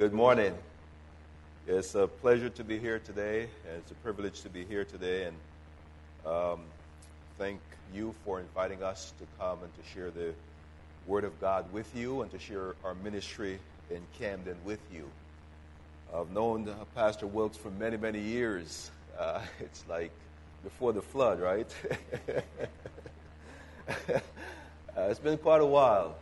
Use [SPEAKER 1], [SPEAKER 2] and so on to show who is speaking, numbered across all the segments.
[SPEAKER 1] Good morning. It's a pleasure to be here today, and it's a privilege to be here today. And thank you for inviting us to come and to share the Word of God with you and to share our ministry in Camden with you. I've known Pastor Wilkes for many, many years. It's like before the flood, right? It's been quite a while.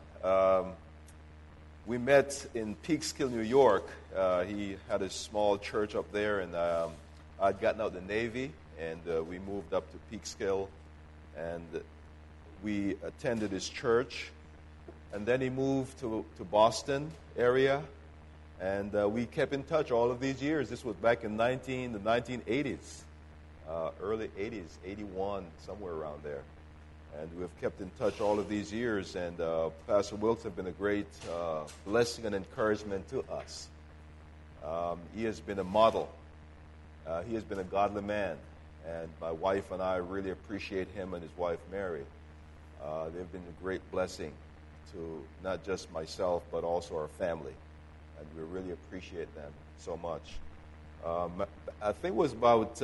[SPEAKER 1] We met in Peekskill, New York. He had a small church up there, and I'd gotten out of the Navy, and we moved up to Peekskill, and we attended his church. And then he moved to Boston area, and we kept in touch all of these years. This was back in the 1980s, early 80s, 81, somewhere around there. And we've kept in touch all of these years, and Pastor Wilkes has been a great blessing and encouragement to us. He has been a model. He has been a godly man, and my wife and I really appreciate him and his wife, Mary. They've been a great blessing to not just myself, but also our family, and we really appreciate them so much. I think it was about...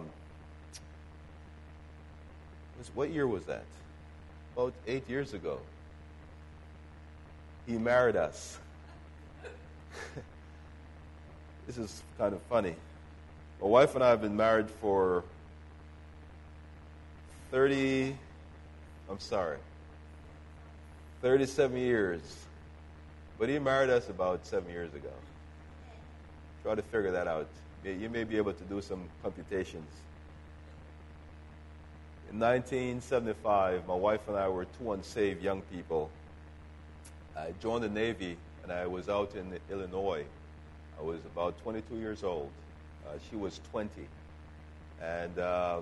[SPEAKER 1] what year was that? About 8 years ago. He married us. This is kind of funny. My wife and I have been married for 37 years. But he married us about 7 years ago. Try to figure that out. You may be able to do some computations. In 1975, my wife and I were two unsaved young people. I joined the Navy, and I was out in Illinois. I was about 22 years old. She was 20. And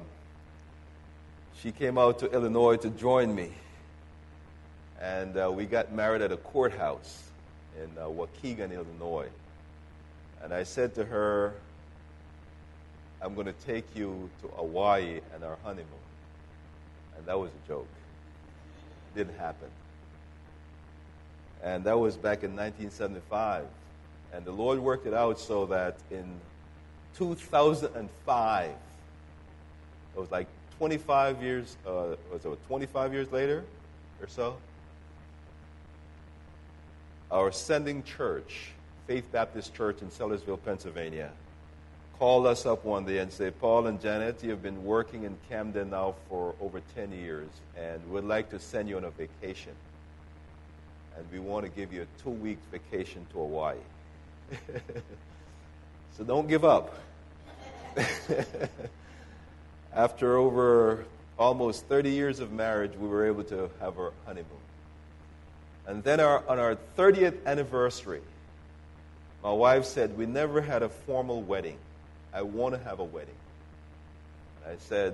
[SPEAKER 1] she came out to Illinois to join me. And we got married at a courthouse in Waukegan, Illinois. And I said to her, I'm going to take you to Hawaii and our honeymoon. And that was a joke. It didn't happen. And that was back in 1975. And the Lord worked it out so that in 2005, it was like 25 years, 25 years later or so, our sending church, Faith Baptist Church in Sellersville, Pennsylvania, called us up one day and said, Paul and Janet, you have been working in Camden now for over 10 years, and we'd like to send you on a vacation. And we want to give you a 2-week vacation to Hawaii. So don't give up. After over almost 30 years of marriage, we were able to have our honeymoon. And then on our 30th anniversary, my wife said, we never had a formal wedding. I want to have a wedding. I said,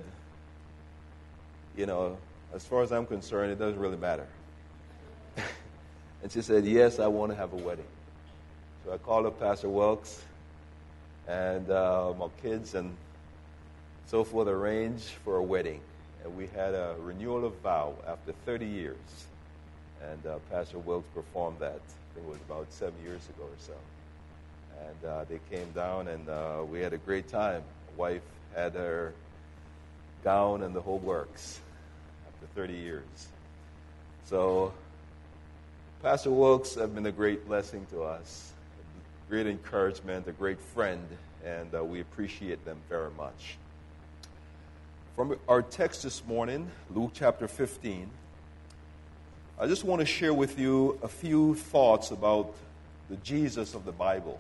[SPEAKER 1] as far as I'm concerned, it doesn't really matter. And she said, yes, I want to have a wedding. So I called up Pastor Wilkes and my kids and so forth arranged for a wedding. And we had a renewal of vow after 30 years. And Pastor Wilkes performed that. I think it was about 7 years ago or so. And they came down, and we had a great time. My wife had her gown and the whole works after 30 years. So Pastor Wilkes has been a great blessing to us, a great encouragement, a great friend, and we appreciate them very much. From our text this morning, Luke chapter 15, I just want to share with you a few thoughts about the Jesus of the Bible.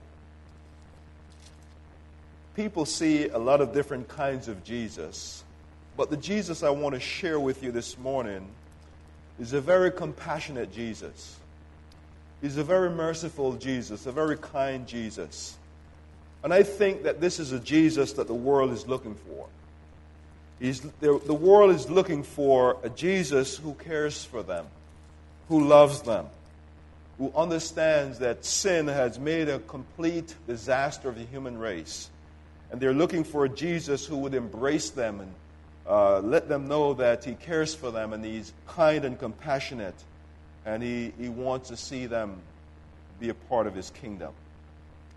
[SPEAKER 1] People see a lot of different kinds of Jesus, but the Jesus I want to share with you this morning is a very compassionate Jesus. He's a very merciful Jesus, a very kind Jesus. And I think that this is a Jesus that the world is looking for. The world is looking for a Jesus who cares for them, who loves them, who understands that sin has made a complete disaster of the human race. And they're looking for a Jesus who would embrace them and let them know that he cares for them and he's kind and compassionate. And he wants to see them be a part of his kingdom.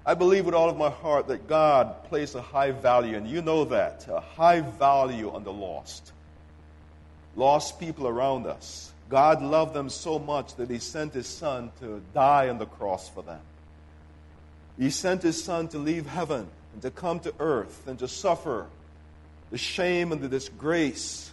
[SPEAKER 1] I believe with all of my heart that God placed a high value, and you know that, a high value on the lost. Lost people around us. God loved them so much that He sent His Son to die on the cross for them. He sent His Son to leave heaven and to come to earth and to suffer the shame and the disgrace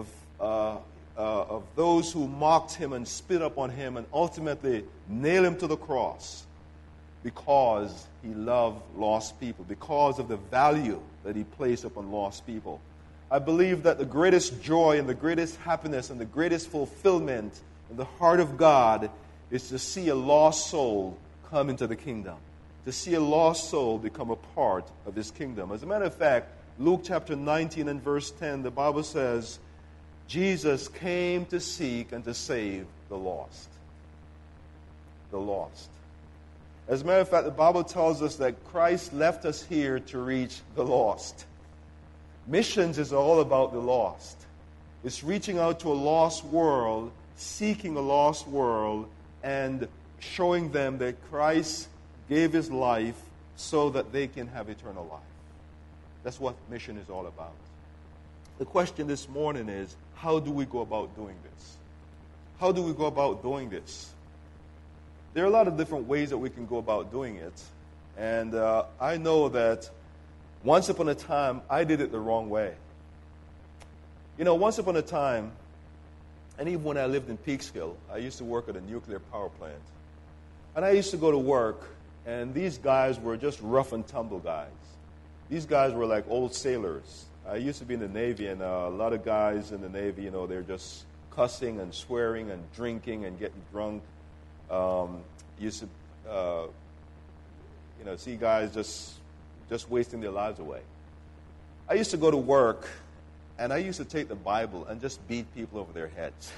[SPEAKER 1] of those who mocked Him and spit upon Him and ultimately nail Him to the cross because He loved lost people, because of the value that He placed upon lost people. I believe that the greatest joy and the greatest happiness and the greatest fulfillment in the heart of God is to see a lost soul come into the kingdom, to see a lost soul become a part of His kingdom. As a matter of fact, Luke chapter 19 and verse 10, the Bible says, Jesus came to seek and to save the lost. The lost. As a matter of fact, the Bible tells us that Christ left us here to reach the lost. Missions is all about the lost. It's reaching out to a lost world, seeking a lost world, and showing them that Christ gave His life so that they can have eternal life. That's what mission is all about. The question this morning is, how do we go about doing this? How do we go about doing this? There are a lot of different ways that we can go about doing it. And I know that once upon a time, I did it the wrong way. You know, once upon a time, and even when I lived in Peekskill, I used to work at a nuclear power plant. And I used to go to work, and these guys were just rough and tumble guys. These guys were like old sailors. I used to be in the Navy, and a lot of guys in the Navy, you know, they're just cussing and swearing and drinking and getting drunk. Used to, see guys just wasting their lives away. I used to go to work, and I used to take the Bible and just beat people over their heads.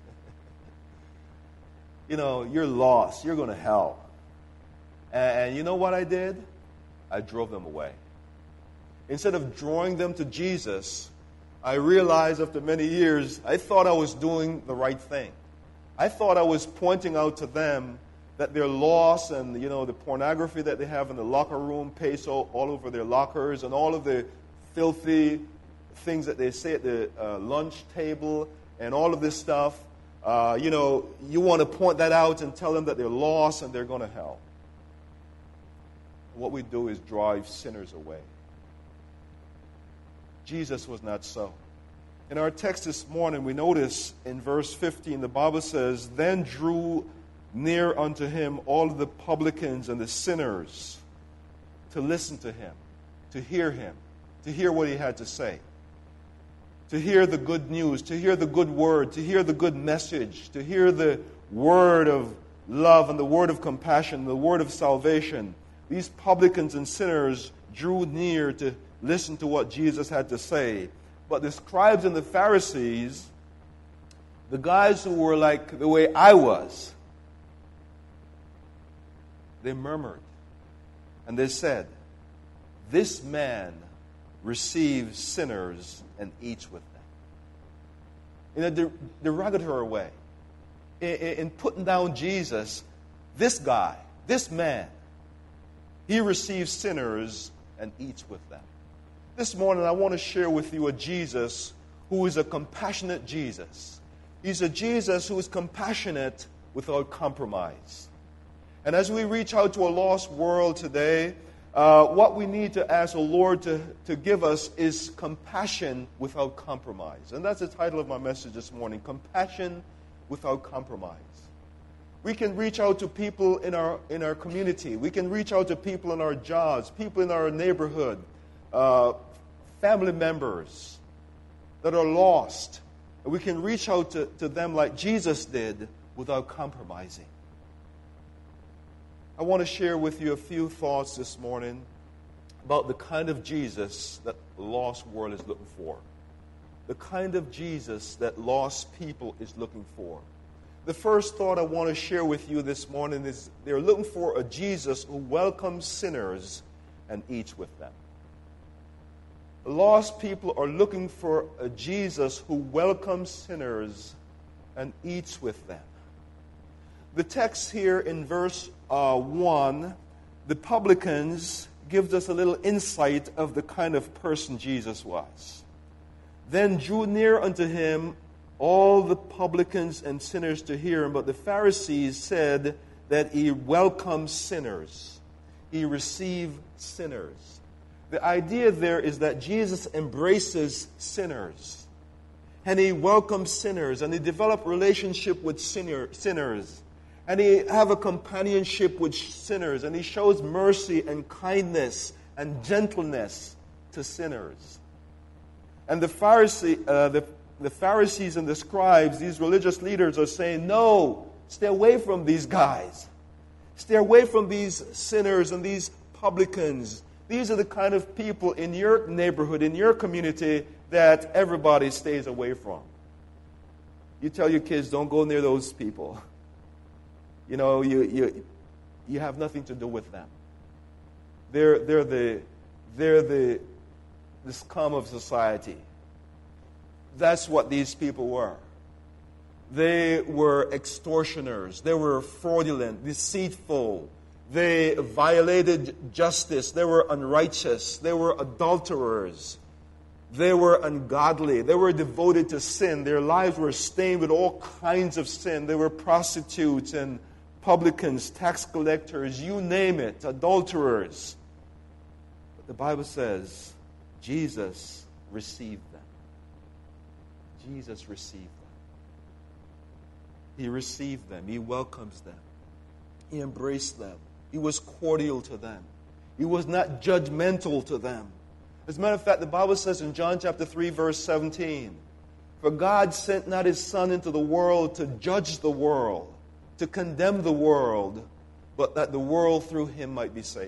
[SPEAKER 1] You know, you're lost. You're going to hell. And you know what I did? I drove them away. Instead of drawing them to Jesus, I realized after many years, I thought I was doing the right thing. I thought I was pointing out to them that they're lost, and, you know, the pornography that they have in the locker room, peso all over their lockers, and all of the filthy things that they say at the lunch table, and all of this stuff. You want to point that out and tell them that they're lost and they're going to hell. What we do is drive sinners away. Jesus was not so. In our text this morning, we notice in verse 15, the Bible says, "Then drew near unto him all of the publicans and the sinners to listen to him, to hear what he had to say, to hear the good news, to hear the good word, to hear the good message, to hear the word of love and the word of compassion, the word of salvation." These publicans and sinners drew near to listen to what Jesus had to say. But the scribes and the Pharisees, the guys who were like the way I was, they murmured. And they said, "This man receives sinners and eats with them." In a derogatory way. In putting down Jesus, this guy, this man, he receives sinners and eats with them. This morning, I want to share with you a Jesus who is a compassionate Jesus. He's a Jesus who is compassionate without compromise. And as we reach out to a lost world today, what we need to ask the Lord to give us is compassion without compromise. And that's the title of my message this morning, Compassion Without Compromise. We can reach out to people in our community. We can reach out to people in our jobs, people in our neighborhood, family members that are lost. And we can reach out to them like Jesus did without compromising. I want to share with you a few thoughts this morning about the kind of Jesus that the lost world is looking for. The kind of Jesus that lost people is looking for. The first thought I want to share with you this morning is they're looking for a Jesus who welcomes sinners and eats with them. Lost people are looking for a Jesus who welcomes sinners and eats with them. The text here in verse 1 the publicans gives us a little insight of the kind of person Jesus was. Then drew near unto him all the publicans and sinners to hear him, but the Pharisees said that he welcomes sinners. He received sinners. The idea there is that Jesus embraces sinners, and he welcomes sinners, and he develops relationship with sinners, and he have a companionship with sinners, and he shows mercy and kindness and gentleness to sinners. And the Pharisees and the scribes, these religious leaders, are saying, no, stay away from these guys. Stay away from these sinners and these publicans. These are the kind of people in your neighborhood, in your community, that everybody stays away from. You tell your kids, don't go near those people. You know, you have nothing to do with them. They're the scum of society. That's what these people were. They were extortioners. They were fraudulent, deceitful. They violated justice. They were unrighteous. They were adulterers. They were ungodly. They were devoted to sin. Their lives were stained with all kinds of sin. They were prostitutes and publicans, tax collectors, you name it, adulterers. But the Bible says Jesus received them. Jesus received them. He received them. He welcomes them. He embraced them. He was cordial to them. He was not judgmental to them. As a matter of fact, the Bible says in John chapter 3, verse 17, for God sent not his Son into the world to judge the world, to condemn the world, but that the world through him might be saved.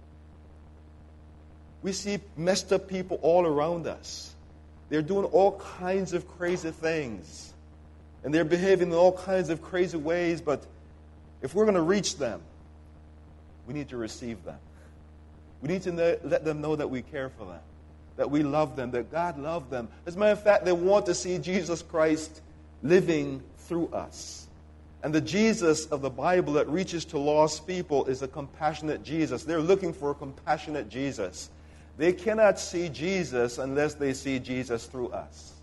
[SPEAKER 1] We see messed up people all around us. They're doing all kinds of crazy things. And they're behaving in all kinds of crazy ways, but if we're going to reach them, we need to receive them. We need to let them know that we care for them, that we love them, that God loved them. As a matter of fact, they want to see Jesus Christ living through us. And the Jesus of the Bible that reaches to lost people is a compassionate Jesus. They're looking for a compassionate Jesus. They cannot see Jesus unless they see Jesus through us.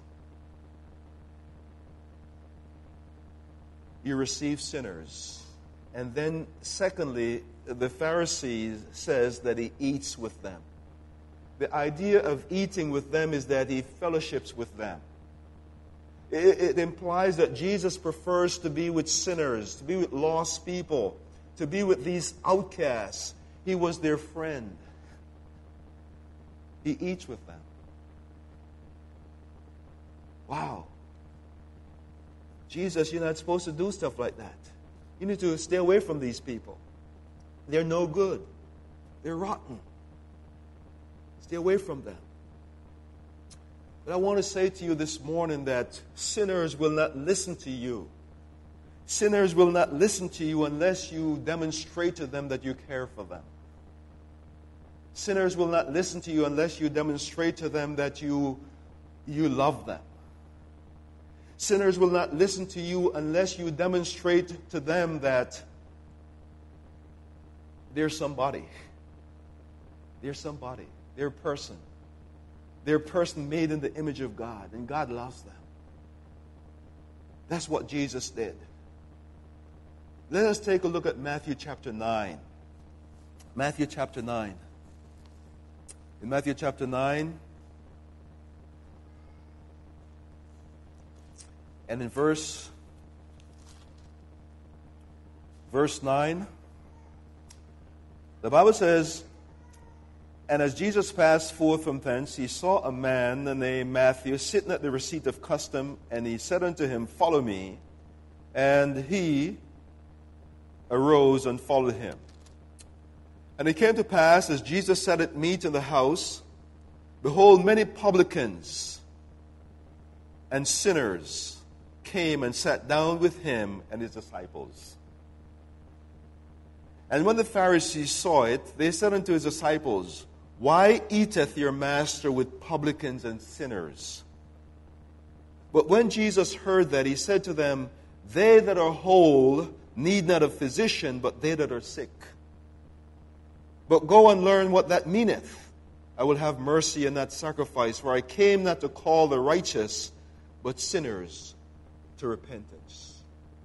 [SPEAKER 1] You receive sinners. And then, secondly, the Pharisees says that he eats with them. The idea of eating with them is that he fellowships with them. It implies that Jesus prefers to be with sinners, to be with lost people, to be with these outcasts. He was their friend. He eats with them. Wow. Jesus, you're not supposed to do stuff like that. You need to stay away from these people. They're no good. They're rotten. Stay away from them. But I want to say to you this morning that sinners will not listen to you. Sinners will not listen to you unless you demonstrate to them that you care for them. Sinners will not listen to you unless you demonstrate to them that you love them. Sinners will not listen to you unless you demonstrate to them that they're somebody. They're somebody. They're a person. They're a person made in the image of God, and God loves them. That's what Jesus did. Let us take a look at Matthew chapter 9. Matthew chapter 9. In Matthew chapter 9, and in verse 9, the Bible says, and as Jesus passed forth from thence, he saw a man named Matthew sitting at the receipt of custom, and he said unto him, follow me. And he arose and followed him. And it came to pass, as Jesus sat at meat in the house, behold, many publicans and sinners came and sat down with him and his disciples. And when the Pharisees saw it, they said unto his disciples, why eateth your master with publicans and sinners? But when Jesus heard that, he said to them, they that are whole need not a physician, but they that are sick. But go and learn what that meaneth. I will have mercy and not sacrifice, for I came not to call the righteous, but sinners to repentance.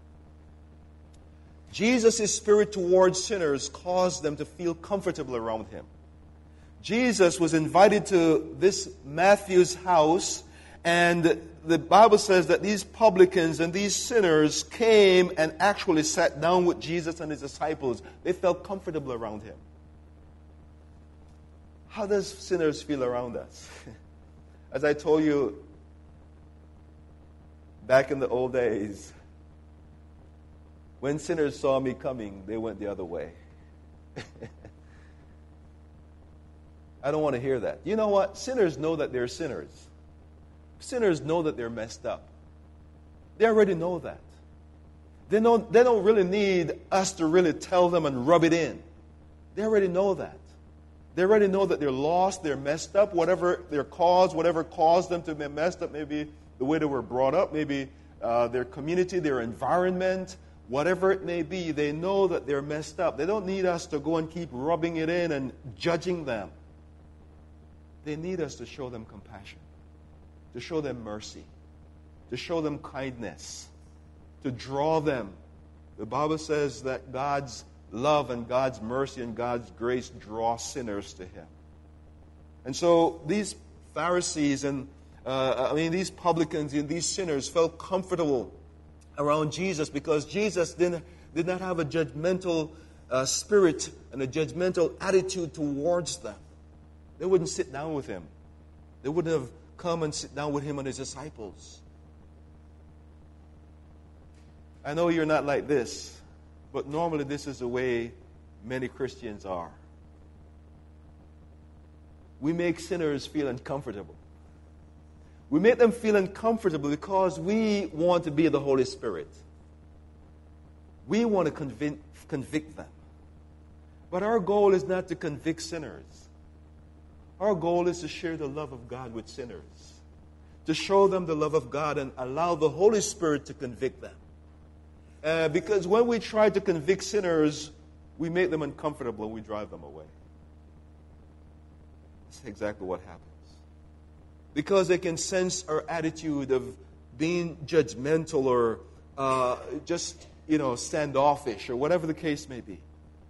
[SPEAKER 1] Jesus' spirit towards sinners caused them to feel comfortable around him. Jesus was invited to this Matthew's house, and the Bible says that these publicans and these sinners came and actually sat down with Jesus and his disciples. They felt comfortable around him. How does sinners feel around us? As I told you, back in the old days, when sinners saw me coming, they went the other way. I don't want to hear that. You know what? Sinners know that they're sinners. Sinners know that they're messed up. They already know that. They don't really need us to really tell them and rub it in. They already know that. They already know that they're lost, they're messed up, whatever their cause, whatever caused them to be messed up, maybe the way they were brought up, maybe their community, their environment, whatever it may be, they know that they're messed up. They don't need us to go and keep rubbing it in and judging them. They need us to show them compassion, to show them mercy, to show them kindness, to draw them. The Bible says that God's love and God's mercy and God's grace draw sinners to him. And so these Pharisees and these publicans and these sinners felt comfortable around Jesus because Jesus did not have a judgmental spirit and a judgmental attitude towards them. They wouldn't sit down with him. They wouldn't have come and sit down with him and his disciples. I know you're not like this, but normally this is the way many Christians are. We make sinners feel uncomfortable. We make them feel uncomfortable because we want to be the Holy Spirit. We want to convict them. But our goal is not to convict sinners. Our goal is to share the love of God with sinners, to show them the love of God and allow the Holy Spirit to convict them. Because when we try to convict sinners, we make them uncomfortable and we drive them away. That's exactly what happens. Because they can sense our attitude of being judgmental or just, standoffish or whatever the case may be.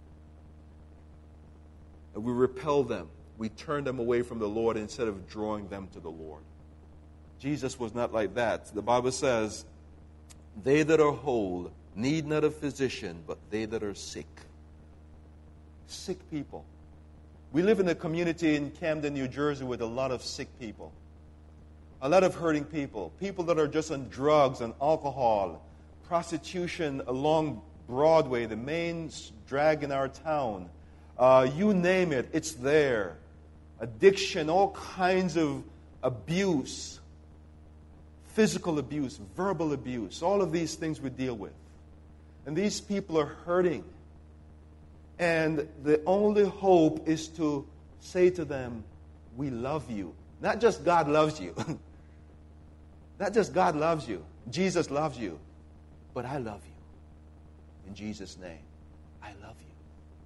[SPEAKER 1] And we repel them. We turn them away from the Lord instead of drawing them to the Lord. Jesus was not like that. The Bible says, they that are whole need not a physician, but they that are sick. Sick people. We live in a community in Camden, New Jersey with a lot of sick people. A lot of hurting people. People that are just on drugs and alcohol. Prostitution along Broadway, the main drag in our town. You name it, it's there. Addiction, all kinds of abuse. Physical abuse, verbal abuse. All of these things we deal with. And these people are hurting. And the only hope is to say to them, we love you. Not just God loves you. Not just God loves you. Jesus loves you. But I love you. In Jesus' name, I love you.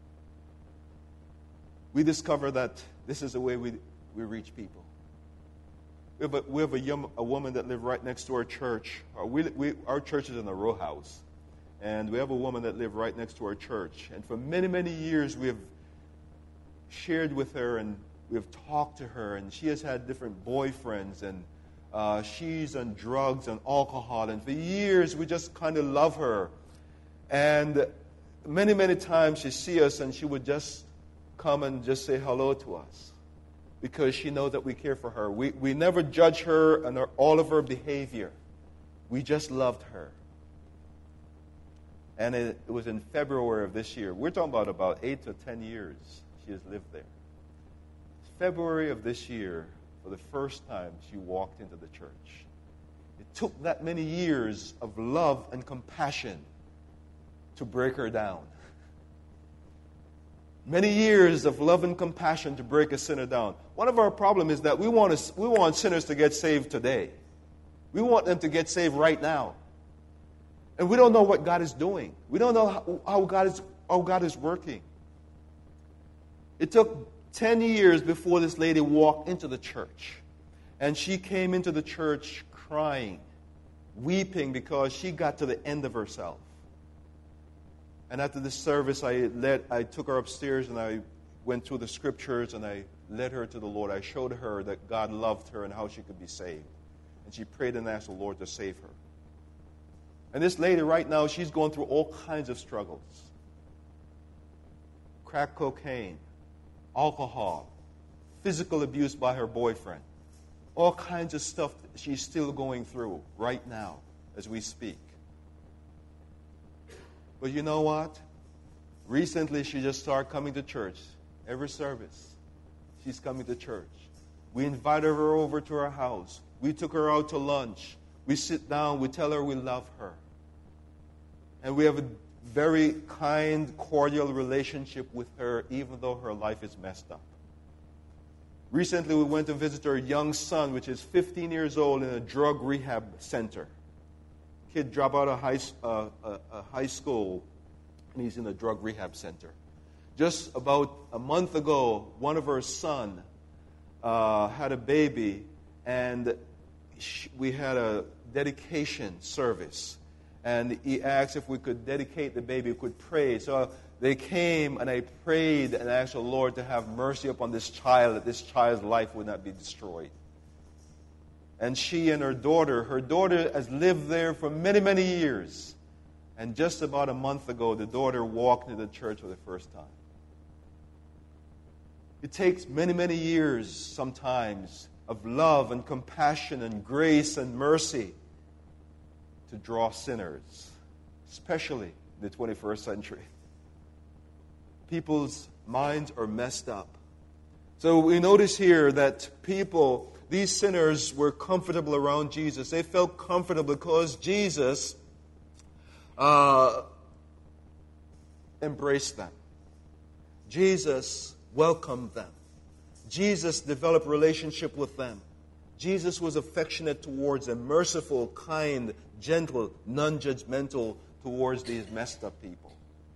[SPEAKER 1] We discover that this is the way we reach people. We have a woman that lived right next to our church. Our church is in a row house. And we have a woman that lived right next to our church. And for many, many years we have shared with her and we have talked to her. And she has had different boyfriends. And she's on drugs and alcohol. And for years we just kind of love her. And many, many times she'd see us and she would just come and just say hello to us. Because she knows that we care for her. We never judge her and all of her behavior. We just loved her. And it was in February of this year. We're talking about 8 to 10 years she has lived there. February of this year, for the first time, she walked into the church. It took that many years of love and compassion to break her down. Many years of love and compassion to break a sinner down. One of our problems is that we want sinners to get saved today. We want them to get saved right now. And we don't know what God is doing. We don't know how God is working. It took 10 years before this lady walked into the church. And she came into the church crying, weeping because she got to the end of herself. And after this service, I took her upstairs and I went through the scriptures and I led her to the Lord. I showed her that God loved her and how she could be saved. And she prayed and asked the Lord to save her. And this lady right now, she's going through all kinds of struggles. Crack cocaine, alcohol, physical abuse by her boyfriend. All kinds of stuff that she's still going through right now as we speak. But you know what? Recently she just started coming to church. Every service, she's coming to church. We invited her over to our house. We took her out to lunch. We sit down, we tell her we love her. And we have a very kind, cordial relationship with her, even though her life is messed up. Recently, we went to visit her young son, which is 15 years old, in a drug rehab center. Kid dropped out of high school, and he's in a drug rehab center. Just about a month ago, one of her son had a baby, and we had a dedication service. And he asked if we could dedicate the baby, we could pray. So they came and I prayed and asked the Lord to have mercy upon this child, that this child's life would not be destroyed. And she and her daughter has lived there for many, many years. And just about a month ago, the daughter walked into the church for the first time. It takes many, many years sometimes of love and compassion and grace and mercy to draw sinners, especially in the 21st century. People's minds are messed up. So we notice here that these sinners were comfortable around Jesus. They felt comfortable because Jesus embraced them. Jesus welcomed them. Jesus developed a relationship with them. Jesus was affectionate towards them, merciful, kind, gentle, non-judgmental towards these messed up people.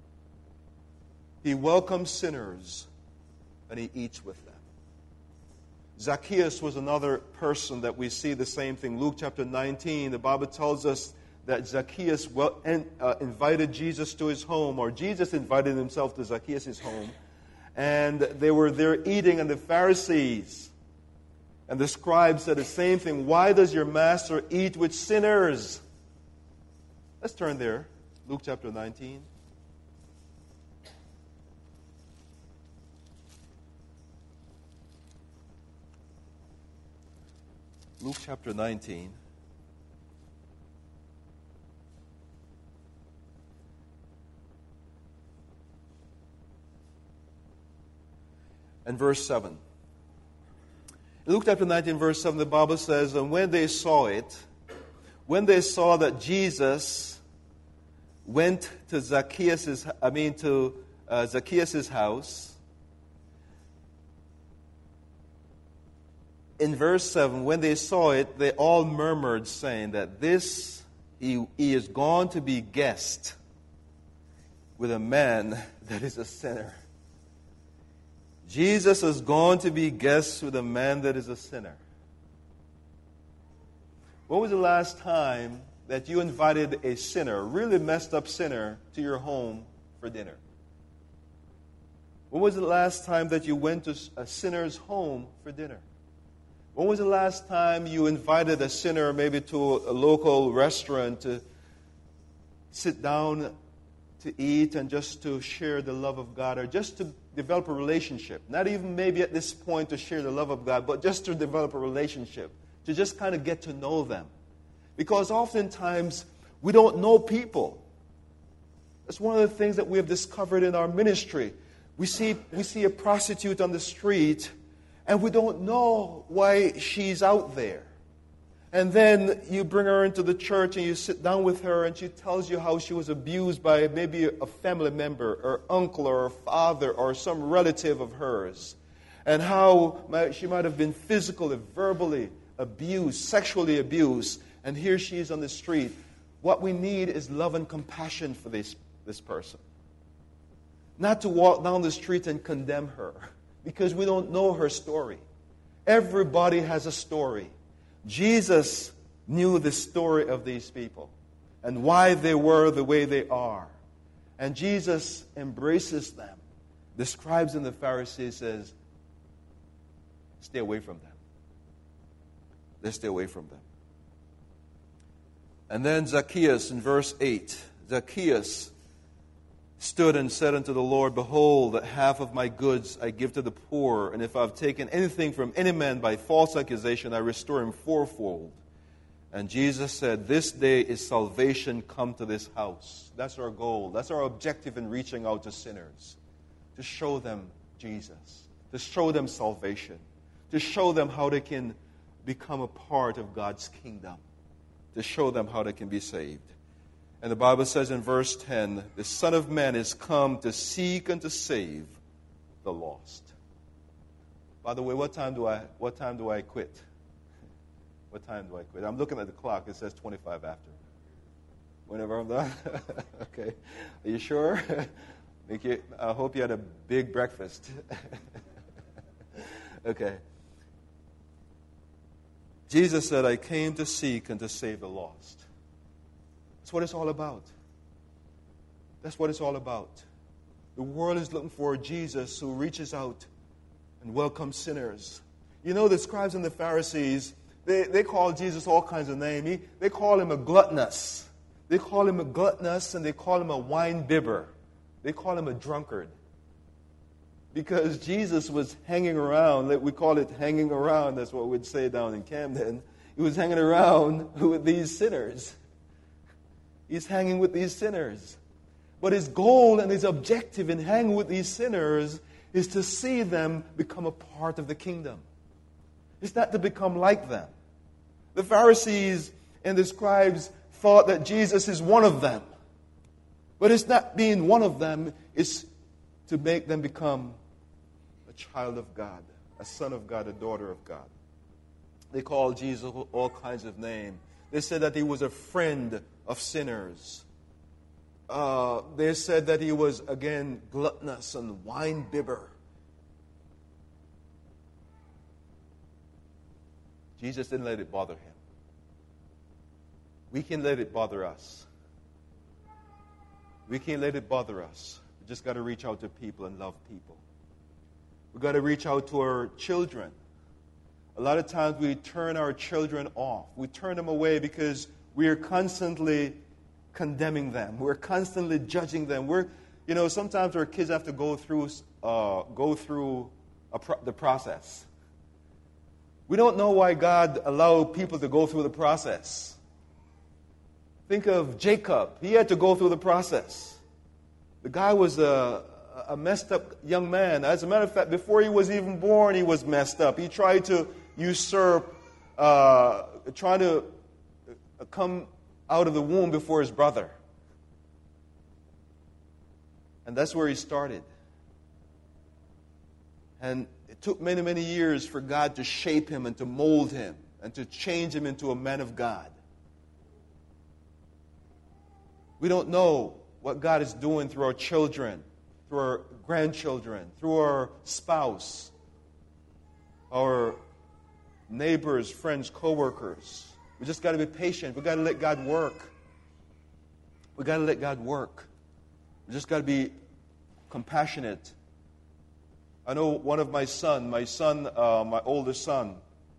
[SPEAKER 1] He welcomes sinners and he eats with them. Zacchaeus was another person that we see the same thing. Luke chapter 19, the Bible tells us that Zacchaeus invited Jesus to his home, or Jesus invited himself to Zacchaeus' home. And they were there eating, and the Pharisees and the scribes said the same thing. Why does your master eat with sinners? Let's turn there. Luke chapter 19. Luke chapter 19. And verse 7. In Luke chapter 19, verse 7, the Bible says, and when they saw that Jesus went to Zacchaeus' house, in verse 7, when they saw it, they all murmured, saying that he is gone to be guest with a man that is a sinner. Jesus has gone to be guest with a man that is a sinner. When was the last time that you invited a sinner, a really messed up sinner, to your home for dinner? When was the last time that you went to a sinner's home for dinner? When was the last time you invited a sinner maybe to a local restaurant to sit down to eat and just to share the love of God, or just to develop a relationship? Not even maybe at this point to share the love of God, but just to develop a relationship, to just kind of get to know them. Because oftentimes we don't know people. That's one of the things that we have discovered in our ministry. We see a prostitute on the street, and we don't know why she's out there. And then you bring her into the church and you sit down with her and she tells you how she was abused by maybe a family member or uncle or father or some relative of hers. And how she might have been physically, verbally abused, sexually abused. And here she is on the street. What we need is love and compassion for this person. Not to walk down the street and condemn her. because we don't know her story. Everybody has a story. Jesus knew the story of these people and why they were the way they are. And Jesus embraces them. The scribes and the Pharisees says, stay away from them. Let's stay away from them. And then Zacchaeus in verse 8. Zacchaeus stood and said unto the Lord, Behold, half of my goods I give to the poor, and if I have taken anything from any man by false accusation, I restore him fourfold. And Jesus said, This day is salvation come to this house. That's our goal. That's our objective in reaching out to sinners. To show them Jesus. To show them salvation. To show them how they can become a part of God's kingdom. To show them how they can be saved. And the Bible says in verse 10, the Son of Man is come to seek and to save the lost. By the way, what time do I quit? What time do I quit? I'm looking at the clock. It says 25 after. Whenever I'm done? Okay. Are you sure? I hope you had a big breakfast. Okay. Jesus said, I came to seek and to save the lost. That's what it's all about. That's what it's all about. The world is looking for Jesus who reaches out and welcomes sinners. You know, the scribes and the Pharisees, they call Jesus all kinds of names. They call him a gluttonous. They call him a gluttonous and they call him a wine bibber. They call him a drunkard. Because Jesus was hanging around, we call it hanging around, that's what we'd say down in Camden. He was hanging around with these sinners. He's hanging with these sinners. But his goal and his objective in hanging with these sinners is to see them become a part of the kingdom. It's not to become like them. The Pharisees and the scribes thought that Jesus is one of them. But it's not being one of them, it's to make them become a child of God, a son of God, a daughter of God. They called Jesus all kinds of names. They said that he was a friend of sinners. They said that he was, again, gluttonous and wine bibber. Jesus didn't let it bother him. We can let it bother us. We can't let it bother us. We just got to reach out to people and love people. We've got to reach out to our children. A lot of times we turn our children off. We turn them away because we are constantly condemning them. We're constantly judging them. Sometimes our kids have to go through the process. We don't know why God allowed people to go through the process. Think of Jacob. He had to go through the process. The guy was a messed up young man. As a matter of fact, before he was even born, he was messed up. He tried to usurp, trying to come out of the womb before his brother. And that's where he started. And it took many, many years for God to shape him and to mold him and to change him into a man of God. We don't know what God is doing through our children, through our grandchildren, through our spouse, our neighbors, friends, co-workers. We just got to be patient. We've got to let God work. We've got to let God work. We just got to be compassionate. I know one of my oldest son,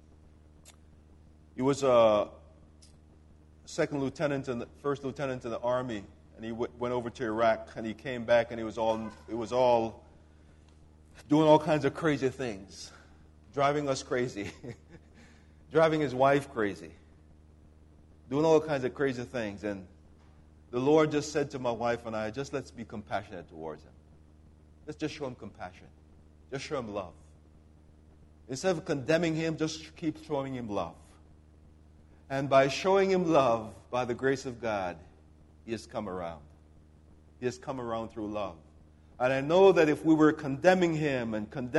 [SPEAKER 1] he was a second lieutenant and first lieutenant in the Army, and he went over to Iraq, and he came back, and he was all doing all kinds of crazy things, driving us crazy, driving his wife crazy, doing all kinds of crazy things. And the Lord just said to my wife and I, just let's be compassionate towards him. Let's just show him compassion. Just show him love. Instead of condemning him, just keep showing him love. And by showing him love, by the grace of God, he has come around. He has come around through love. And I know that if we were condemning him,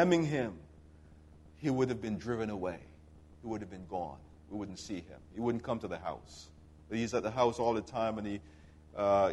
[SPEAKER 1] he would have been driven away. He would have been gone. We wouldn't see him. He wouldn't come to the house. But he's at the house all the time, and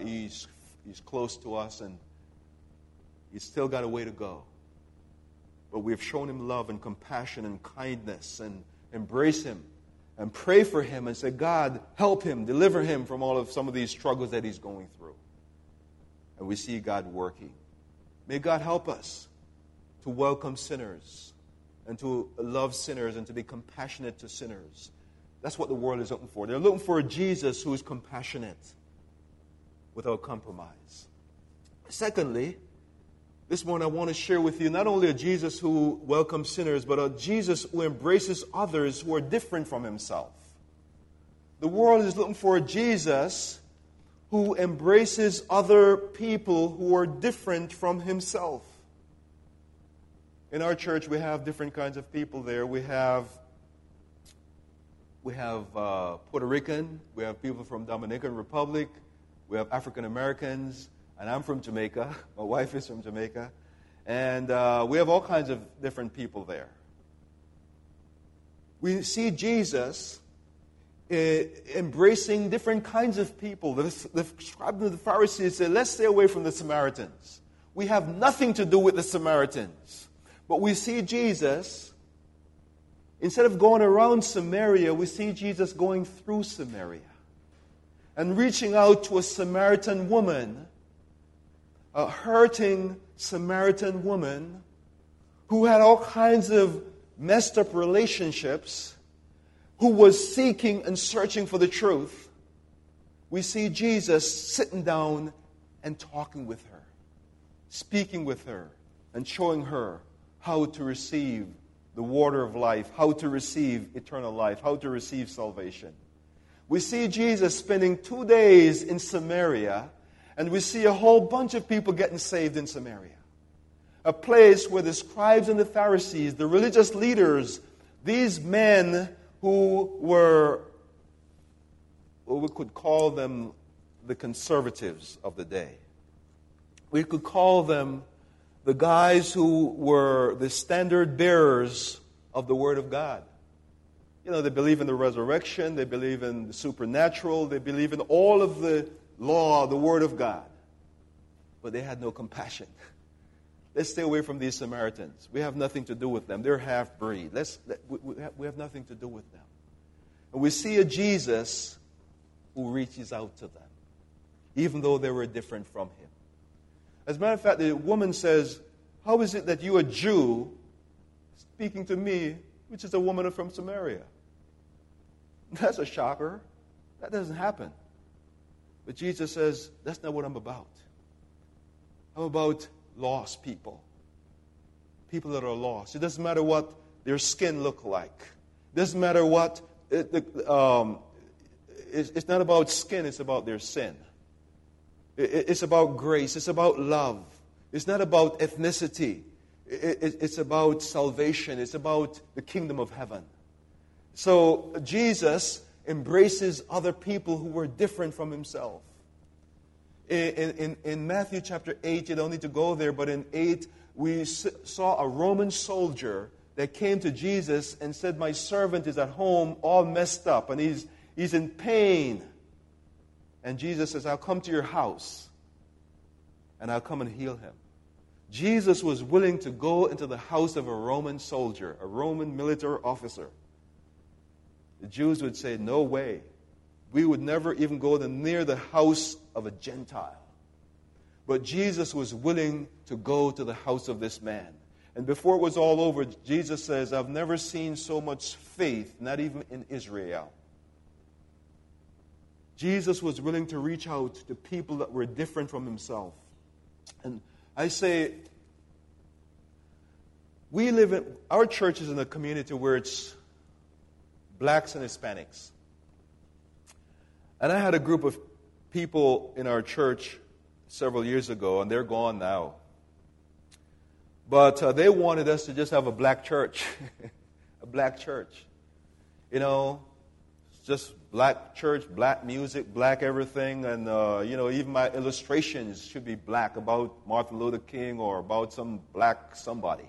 [SPEAKER 1] he's close to us, and he's still got a way to go. but we have shown him love and compassion and kindness and embrace him and pray for him and say, God, help him, deliver him from some of these struggles that he's going through. And we see God working. May God help us to welcome sinners and to love sinners and to be compassionate to sinners. That's what the world is looking for. They're looking for a Jesus who is compassionate without compromise. Secondly, this morning I want to share with you not only a Jesus who welcomes sinners, but a Jesus who embraces others who are different from himself. The world is looking for a Jesus who embraces other people who are different from himself. In our church, we have different kinds of people there. We have Puerto Rican, we have people from Dominican Republic, we have African Americans, and I'm from Jamaica. My wife is from Jamaica. And we have all kinds of different people there. We see Jesus embracing different kinds of people. The scribes and the Pharisees said, let's stay away from the Samaritans. We have nothing to do with the Samaritans. But we see Jesus, instead of going around Samaria, we see Jesus going through Samaria and reaching out to a Samaritan woman, a hurting Samaritan woman who had all kinds of messed up relationships, who was seeking and searching for the truth. We see Jesus sitting down and talking with her, speaking with her, and showing her how to receive the water of life, how to receive eternal life, how to receive salvation. We see Jesus spending 2 days in Samaria, and we see a whole bunch of people getting saved in Samaria. A place where the scribes and the Pharisees, the religious leaders, these men who were, well, we could call them the conservatives of the day. We could call them the guys who were the standard bearers of the Word of God. You know, they believe in the resurrection, they believe in the supernatural, they believe in all of the law, the Word of God. But they had no compassion. Let's stay away from these Samaritans. We have nothing to do with them. They're half-breed. We have nothing to do with them. And we see a Jesus who reaches out to them, even though they were different from him. As a matter of fact, the woman says, how is it that you, a Jew, speaking to me, which is a woman from Samaria? That's a shocker. That doesn't happen. But Jesus says, that's not what I'm about. I'm about lost people. People that are lost. It doesn't matter what their skin look like. It doesn't matter what... It's not about skin, it's about their sin. It's about grace. It's about love. It's not about ethnicity. It's about salvation. It's about the kingdom of heaven. So Jesus embraces other people who were different from himself. In Matthew chapter 8, you don't need to go there, but in 8, we saw a Roman soldier that came to Jesus and said, my servant is at home all messed up, and he's in pain. And Jesus says, I'll come to your house, and I'll come and heal him. Jesus was willing to go into the house of a Roman soldier, a Roman military officer. The Jews would say, no way. We would never even go near the house of a Gentile. But Jesus was willing to go to the house of this man. And before it was all over, Jesus says, I've never seen so much faith, not even in Israel. Jesus was willing to reach out to people that were different from himself. And I say, our church is in a community where it's blacks and Hispanics. And I had a group of people in our church several years ago, and they're gone now. But they wanted us to just have a black church. A black church. You know, just black church, black music, black everything. And, even my illustrations should be black about Martin Luther King or about some black somebody.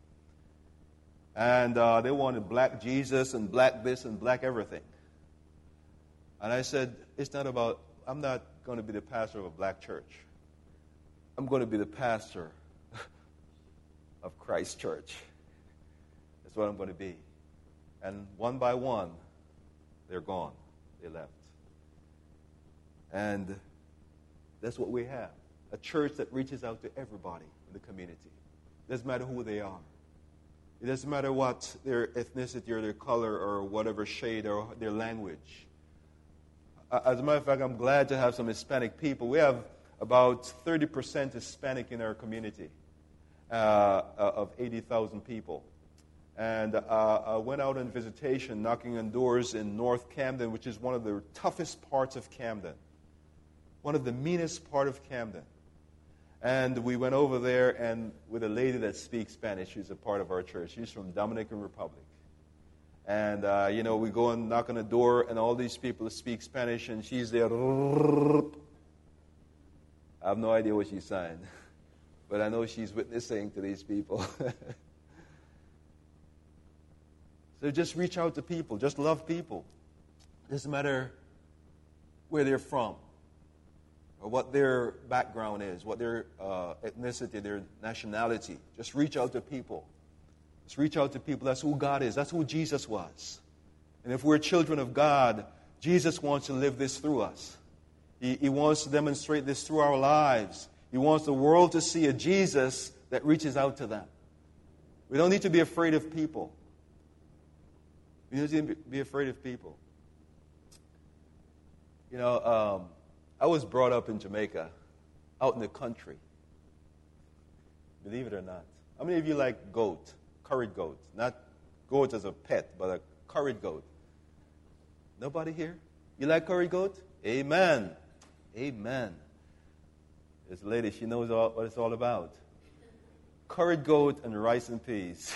[SPEAKER 1] And they wanted black Jesus and black this and black everything. And I said, I'm not going to be the pastor of a black church. I'm going to be the pastor of Christ Church. That's what I'm going to be. And one by one, they're gone. They left. And that's what we have. A church that reaches out to everybody in the community. It doesn't matter who they are. It doesn't matter what their ethnicity or their color or whatever shade or their language. As a matter of fact, I'm glad to have some Hispanic people. We have about 30% Hispanic in our community of 80,000 people. And I went out on visitation, knocking on doors in North Camden, which is one of the toughest parts of Camden. One of the meanest part of Camden. And we went over there and with a lady that speaks Spanish. She's a part of our church. She's from Dominican Republic. And, we go and knock on the door, and all these people speak Spanish, and she's there. I have no idea what she's saying. But I know she's witnessing to these people. So just reach out to people. Just love people. It doesn't matter where they're from or what their background is, what their ethnicity, their nationality. Just reach out to people. Just reach out to people. That's who God is. That's who Jesus was. And if we're children of God, Jesus wants to live this through us. He wants to demonstrate this through our lives. He wants the world to see a Jesus that reaches out to them. We don't need to be afraid of people. We need to be afraid of people. I was brought up in Jamaica, out in the country. Believe it or not. How many of you like goat, curried goat? Not goat as a pet, but a curried goat. Nobody here? You like curried goat? Amen. Amen. This lady, she knows what it's all about. Curried goat and rice and peas.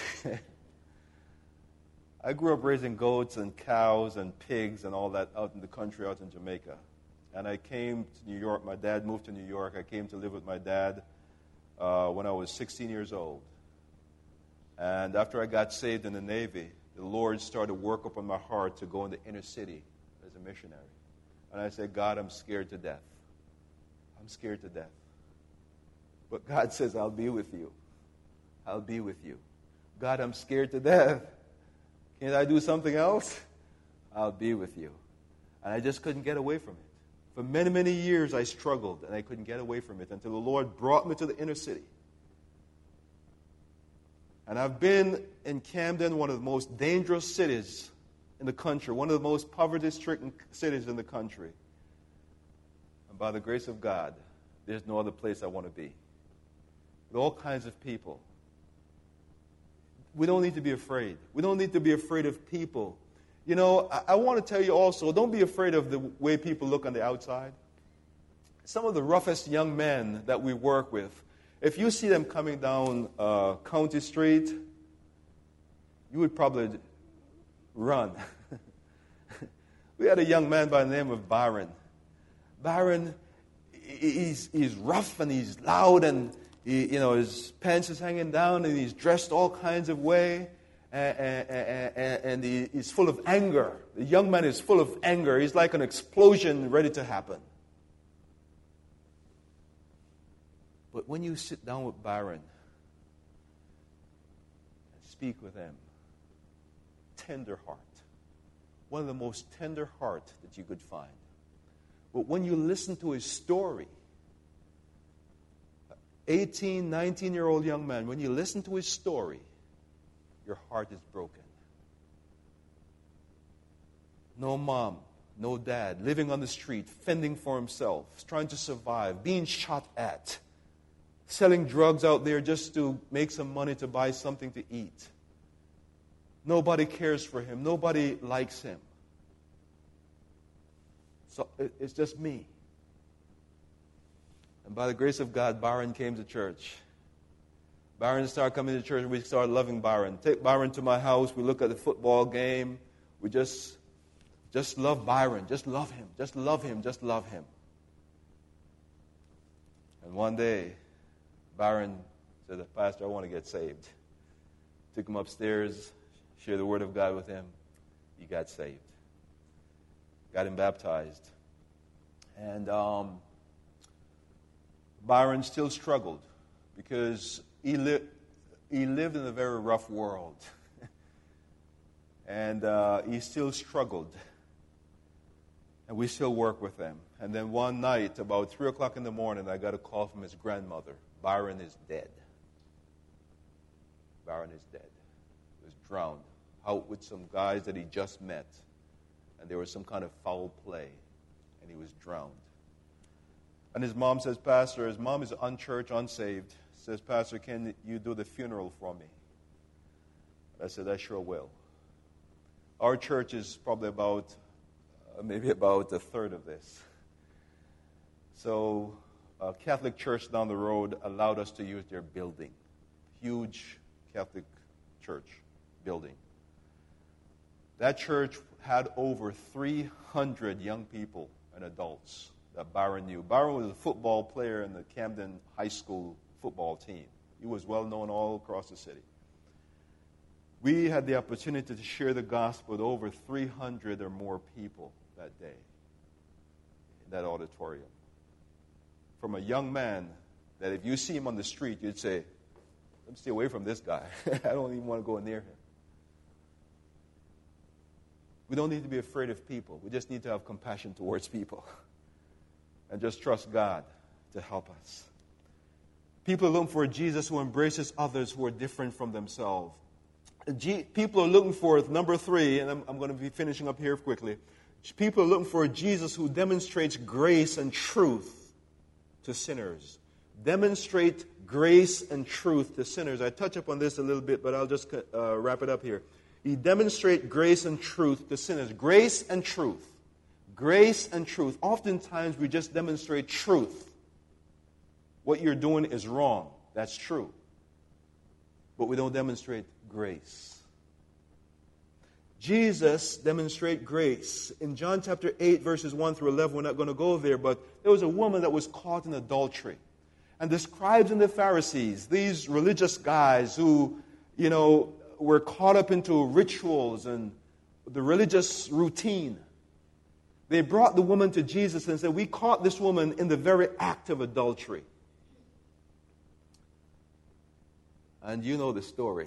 [SPEAKER 1] I grew up raising goats and cows and pigs and all that out in the country, out in Jamaica. And I came to New York. My dad moved to New York. I came to live with my dad when I was 16 years old. And after I got saved in the Navy, the Lord started to work upon my heart to go in the inner city as a missionary. And I said, God, I'm scared to death. I'm scared to death. But God says, I'll be with you. I'll be with you. God, I'm scared to death. Can't I do something else? I'll be with you. And I just couldn't get away from it. For many, many years, I struggled, and I couldn't get away from it until the Lord brought me to the inner city. And I've been in Camden, one of the most dangerous cities in the country, one of the most poverty-stricken cities in the country. And by the grace of God, there's no other place I want to be. With all kinds of people. We don't need to be afraid. We don't need to be afraid of people. I want to tell you also, don't be afraid of the way people look on the outside. Some of the roughest young men that we work with, if you see them coming down County Street, you would probably run. We had a young man by the name of Byron. Byron, he's rough and he's loud and his pants is hanging down and he's dressed all kinds of way. And he's full of anger. The young man is full of anger. He's like an explosion ready to happen. But when you sit down with Byron and speak with him, tender heart, one of the most tender heart that you could find. But when you listen to his story, 18, 19-year-old young man, when you listen to his story, your heart is broken. No mom, no dad, living on the street, fending for himself, trying to survive, being shot at, selling drugs out there just to make some money to buy something to eat. Nobody cares for him. Nobody likes him. So it's just me. And by the grace of God, Byron came to church. Byron started coming to church. We started loving Byron. Take Byron to my house. We look at the football game. We just love Byron. Just love him. Just love him. Just love him. And one day, Byron said, Pastor, I want to get saved. Took him upstairs, shared the word of God with him. He got saved. Got him baptized. And Byron still struggled because he lived in a very rough world. And he still struggled. And we still work with him. And then one night, about 3 o'clock in the morning, I got a call from his grandmother. Byron is dead. Byron is dead. He was drowned out with some guys that he just met. And there was some kind of foul play. And he was drowned. And his mom says, Pastor, his mom is unchurched, unsaved. Says, Pastor, can you do the funeral for me? I said, I sure will. Our church is probably maybe about a third of this. So a Catholic church down the road allowed us to use their building. Huge Catholic church building. That church had over 300 young people and adults that Byron knew. Byron was a football player in the Camden High School football team. He was well known all across the city. We had the opportunity to share the gospel with over 300 or more people that day in that auditorium. From a young man that if you see him on the street, you'd say, let me stay away from this guy. I don't even want to go near him. We don't need to be afraid of people. We just need to have compassion towards people and just trust God to help us. People are looking for a Jesus who embraces others who are different from themselves. People are looking for, number 3, and I'm going to be finishing up here quickly. People are looking for a Jesus who demonstrates grace and truth to sinners. Demonstrate grace and truth to sinners. I touch upon this a little bit, but I'll just wrap it up here. He demonstrates grace and truth to sinners. Grace and truth. Grace and truth. Oftentimes we just demonstrate truth. What you're doing is wrong. That's true. But we don't demonstrate grace. Jesus demonstrates grace. In John chapter 8, verses 1 through 11, we're not going to go there, but there was a woman that was caught in adultery. And the scribes and the Pharisees, these religious guys who, were caught up into rituals and the religious routine, they brought the woman to Jesus and said, we caught this woman in the very act of adultery. And you know the story.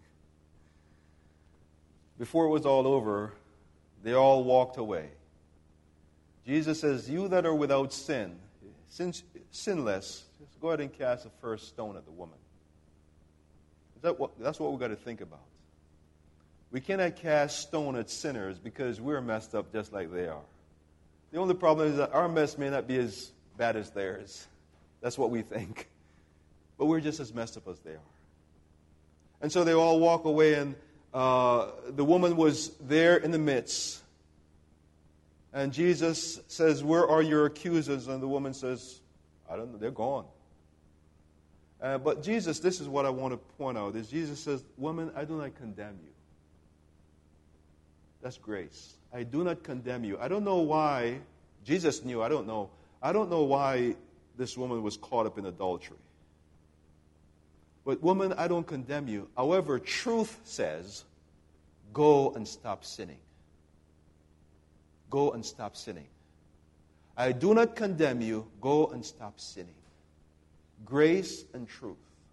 [SPEAKER 1] Before it was all over, they all walked away. Jesus says, you that are without sin, sinless, just go ahead and cast the first stone at the woman. That's what we've got to think about. We cannot cast stone at sinners because we're messed up just like they are. The only problem is that our mess may not be as bad as theirs. That's what we think. But we're just as messed up as they are. And so they all walk away, and the woman was there in the midst. And Jesus says, where are your accusers? And the woman says, I don't know, they're gone. But Jesus, this is what I want to point out, is Jesus says, woman, I do not condemn you. That's grace. I do not condemn you. I don't know why, Jesus knew, I don't know why this woman was caught up in adultery. But woman, I don't condemn you. However, truth says, go and stop sinning. Go and stop sinning. I do not condemn you. Go and stop sinning. Grace and truth.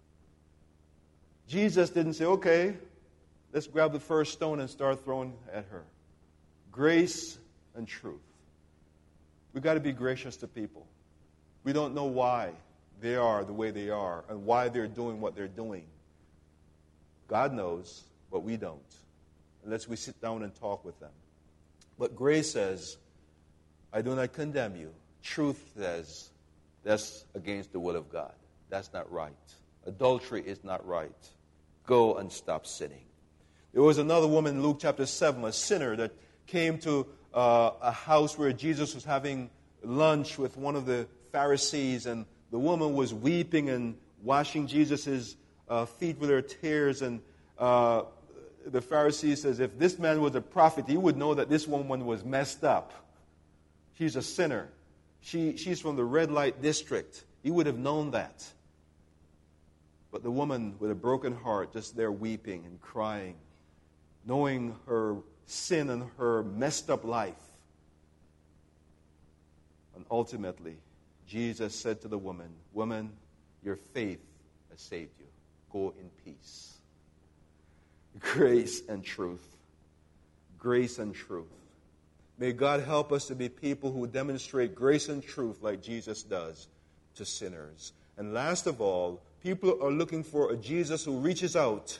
[SPEAKER 1] Jesus didn't say, okay, let's grab the first stone and start throwing at her. Grace and truth. We've got to be gracious to people. We don't know why they are the way they are and why they're doing what they're doing. God knows, but we don't, unless we sit down and talk with them. But grace says, I do not condemn you. Truth says, that's against the will of God. That's not right. Adultery is not right. Go and stop sinning. There was another woman in Luke chapter 7, a sinner that came to a house where Jesus was having lunch with one of the Pharisees, and the woman was weeping and washing Jesus' feet with her tears. And the Pharisee says, if this man was a prophet, he would know that this woman was messed up. She's a sinner. She's from the red light district. He would have known that. But the woman with a broken heart, just there weeping and crying, knowing her sin and her messed up life. And ultimately, Jesus said to the woman, woman, your faith has saved you. Go in peace. Grace and truth. grace and truth. May God help us to be people who demonstrate grace and truth like Jesus does to sinners. And last of all, people are looking for a Jesus who reaches out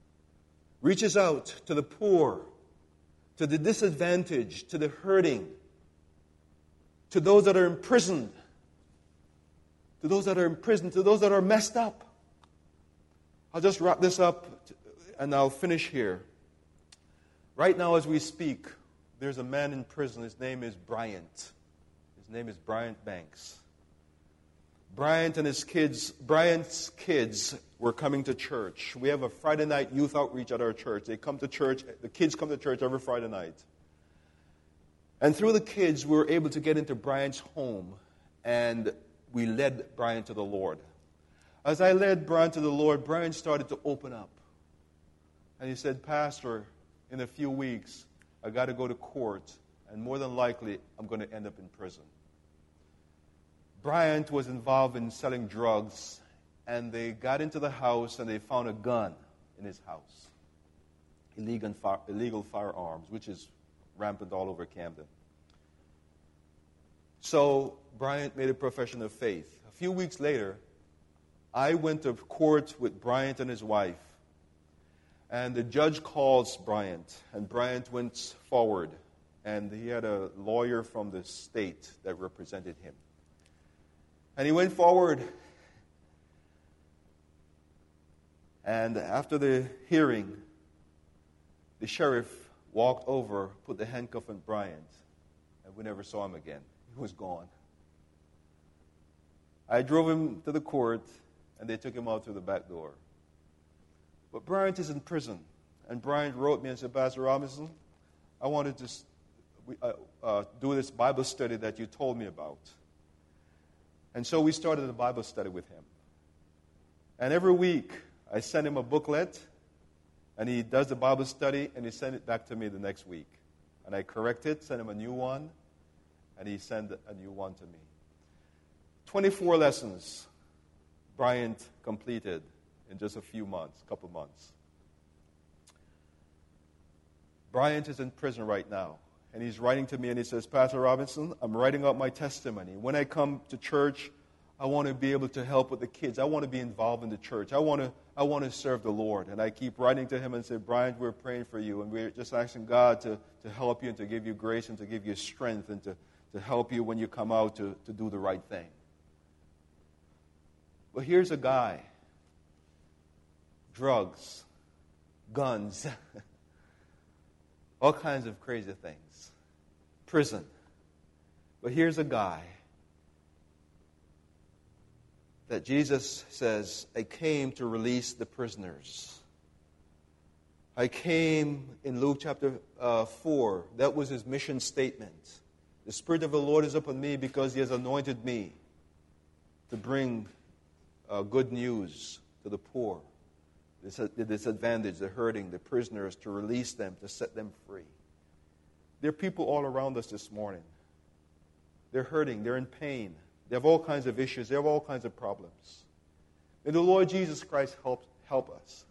[SPEAKER 1] to the poor, to the disadvantaged, to the hurting, to those that are imprisoned, to those that are messed up. I'll just wrap this up and I'll finish here. Right now as we speak, there's a man in prison. His name is Bryant. His name is Bryant Banks. Bryant's kids were coming to church. We have a Friday night youth outreach at our church. They come to church. The kids come to church every Friday night. And through the kids, we were able to get into Bryant's home, and we led Bryant to the Lord. As I led Bryant to the Lord, Bryant started to open up. And he said, Pastor, in a few weeks, I got to go to court, and more than likely, I'm going to end up in prison. Bryant was involved in selling drugs, and they got into the house, and they found a gun in his house. Illegal firearms, which is rampant all over Camden. So Bryant made a profession of faith. A few weeks later, I went to court with Bryant and his wife. And the judge calls Bryant, and Bryant went forward. And he had a lawyer from the state that represented him. And he went forward. And after the hearing, the sheriff walked over, put the handcuff on Bryant, and we never saw him again. He was gone. I drove him to the court, and they took him out through the back door. But Bryant is in prison. And Bryant wrote me and said, Pastor Robinson, I wanted to do this Bible study that you told me about. And so we started a Bible study with him. And every week, I send him a booklet, and he does the Bible study, and he sends it back to me the next week. And I correct it, send him a new one, and he sent a new one to me. 24 lessons Bryant completed in just a couple months. Bryant is in prison right now, and he's writing to me, and he says, Pastor Robinson, I'm writing out my testimony. When I come to church, I want to be able to help with the kids. I want to be involved in the church. I want to serve the Lord. And I keep writing to him and say, Bryant, we're praying for you, and we're just asking God to help you and to give you grace and to give you strength and to help you when you come out to do the right thing. But here's a guy. Drugs, guns, all kinds of crazy things. Prison. But here's a guy that Jesus says, I came to release the prisoners. I came in Luke chapter 4. That was his mission statement. The Spirit of the Lord is upon me because he has anointed me to bring good news to the poor, the disadvantaged, the hurting, the prisoners, to release them, to set them free. There are people all around us this morning. They're hurting. They're in pain. They have all kinds of issues. They have all kinds of problems. May the Lord Jesus Christ help us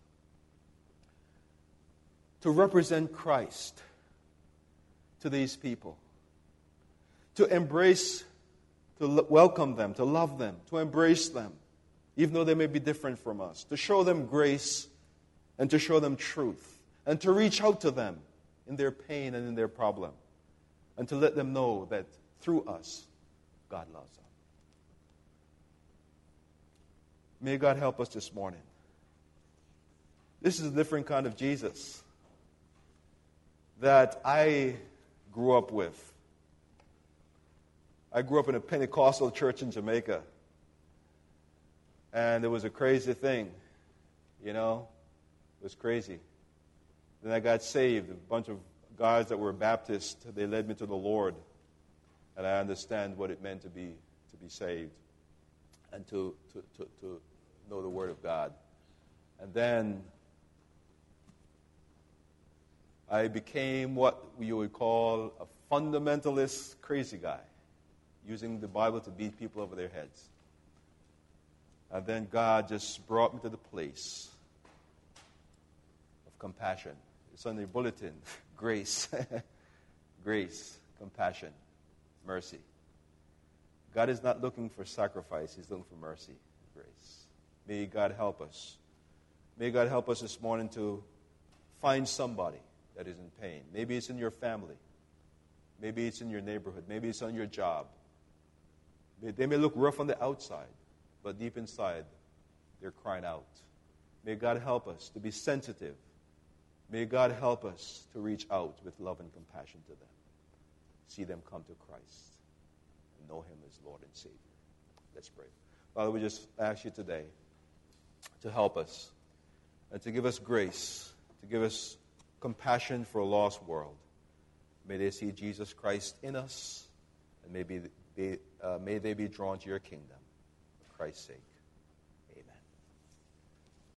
[SPEAKER 1] to represent Christ to these people, to embrace, to welcome them, to love them, to embrace them, even though they may be different from us, to show them grace and to show them truth, and to reach out to them in their pain and in their problem, and to let them know that through us, God loves them. May God help us this morning. This is a different kind of Jesus that I grew up with. I grew up in a Pentecostal church in Jamaica. And it was a crazy thing, you know. It was crazy. Then I got saved. A bunch of guys that were Baptist, they led me to the Lord. And I understand what it meant to be saved and to know the Word of God. And then I became what you would call a fundamentalist crazy guy, using the Bible to beat people over their heads. And then God just brought me to the place of compassion. It's on the bulletin. Grace. Grace, compassion, mercy. God is not looking for sacrifice. He's looking for mercy, grace. May God help us. May God help us this morning to find somebody that is in pain. Maybe it's in your family. Maybe it's in your neighborhood. Maybe it's on your job. They may look rough on the outside, but deep inside, they're crying out. May God help us to be sensitive. May God help us to reach out with love and compassion to them. See them come to Christ and know Him as Lord and Savior. Let's pray. Father, we just ask you today to help us and to give us grace, to give us compassion for a lost world. May they see Jesus Christ in us, and may they be drawn to your kingdom for Christ's sake.